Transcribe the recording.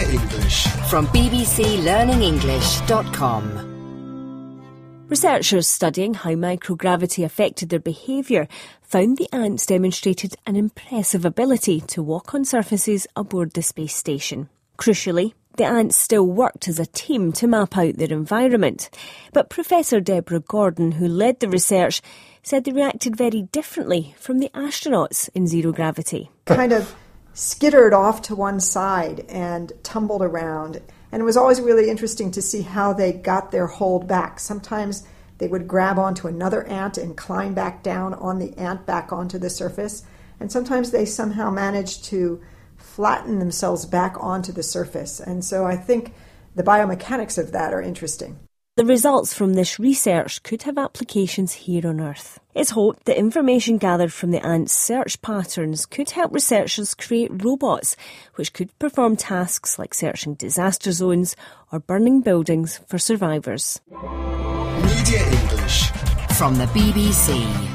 English from bbclearningenglish.com. Researchers studying how microgravity affected their behaviour found the ants demonstrated an impressive ability to walk on surfaces aboard the space station. Crucially, the ants still worked as a team to map out their environment. But Professor Deborah Gordon, who led the research, said they reacted very differently from the astronauts in zero gravity. Kind of skittered off to one side and tumbled around. And it was always really interesting to see how they got their hold back. Sometimes they would grab onto another ant and climb back down on the ant back onto the surface. And sometimes they somehow managed to flatten themselves back onto the surface. And so I think the biomechanics of that are interesting. The results from this research could have applications here on Earth. It's hoped that information gathered from the ants' search patterns could help researchers create robots which could perform tasks like searching disaster zones or burning buildings for survivors. Media English from the BBC.